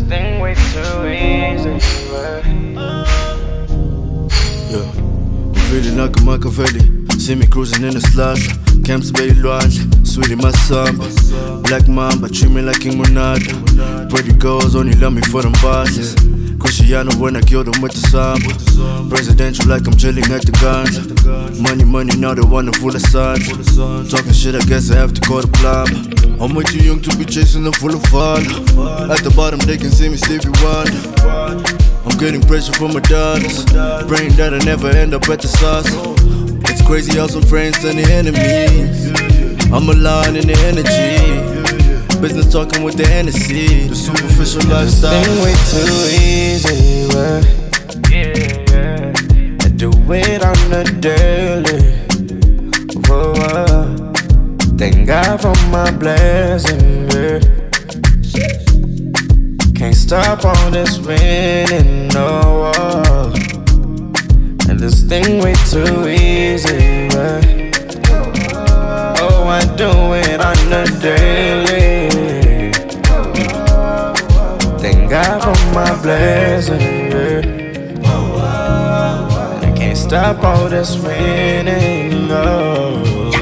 thing way too easy. Yeah, I'm feeling like a Machiavelli. See me cruising in the slush. Camps Bay Lodge, sweetie my samba. Black Mamba, treat me like King Monada. Pretty girls only love me for them bosses. Cristiano when I kill them with the samba. Presidential like I'm chilling at the guns. Money, money, now they wanna fool the sun. Talking shit, I guess I have to call the plumber. I'm way too young to be chasing a full of fun. At the bottom they can see me Stevie Wonder. I'm getting pressure from my daughters. Praying that I never end up at the sauce. It's crazy how some friends turn to enemies. I'm aligned in the energy. Business talking with the Hennessy. The superficial lifestyle. Thing way too easy, well. I do it on the daily. Whoa, whoa. Thank God for my blessing, yeah. Can't stop all this winning, no. And this thing way too easy, right? Oh, I do it on the daily. Thank God for my blessing, yeah. And I can't stop all this winning, no.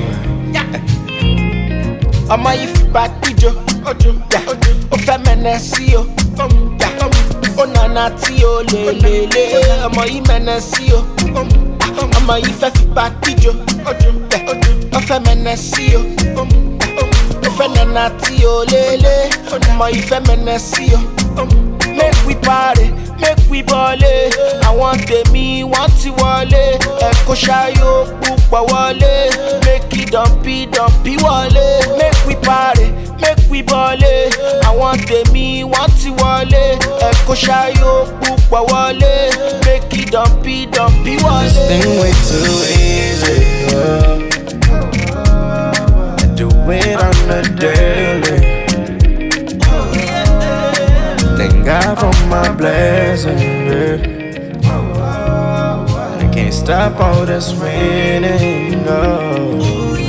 Ọmọ yìí fi bá díjọ, ó fẹ́ mẹ́nẹ́ sí o, ó nànà tí o lélele. Ọmọ yìí mẹ́nẹ́ sí o, ọmọ yìí fẹ́ fi bá díjọ, ó fẹ́ mẹ́nẹ́ sí o, ó fẹ́ nànà tí o lélele. Ọmọ yìí fẹ́ mẹ́nẹ́ sí o. Make we party, make we ballin'. Àwọn tèmi wọ́n ti wọlé. Ẹ̀kọ́ ṣayó púpọ̀ wọlé. Make it dumpy wọlé. Make we party, make we ballin'. Àwọn tèmi wọ́n ti wọlé. Ẹ̀kọ́ ṣayó púpọ̀ wọlé. Make it dumpy wọlé. This thing way too easy. I do it on the daily. Thank God for my blessing, yeah. And I can't stop all this winning, no.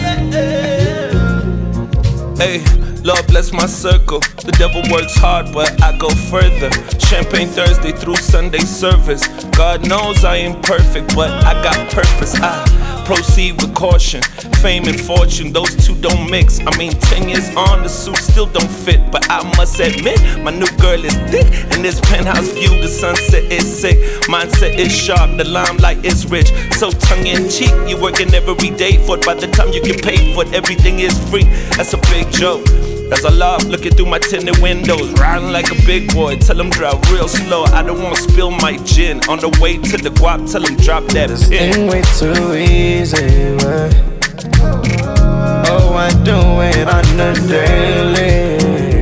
Hey, Lord bless my circle. The devil works hard, but I go further. Champagne Thursday through Sunday service. God knows I ain't perfect, but I got purpose. I proceed with caution. Fame and fortune, those two don't mix. I mean, 10 years on, the suit still don't fit. But I must admit, my new girl is thick. And this penthouse view, the sunset is sick. Mindset is sharp, the limelight is rich. So tongue-in-cheek, you working every day for it. By the time you get paid for it, everything is free. That's a big joke. As I laugh, looking through my tinted windows, riding like a big boy. Tell them drive real slow. I don't wanna spill my gin. On the way to the guap, tell them drop that This thing way too easy, right? Oh, I do it on the daily.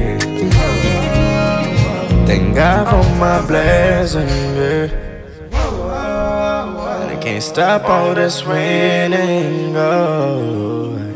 Thank God for my blessing, yeah. And I can't stop all this winning, oh.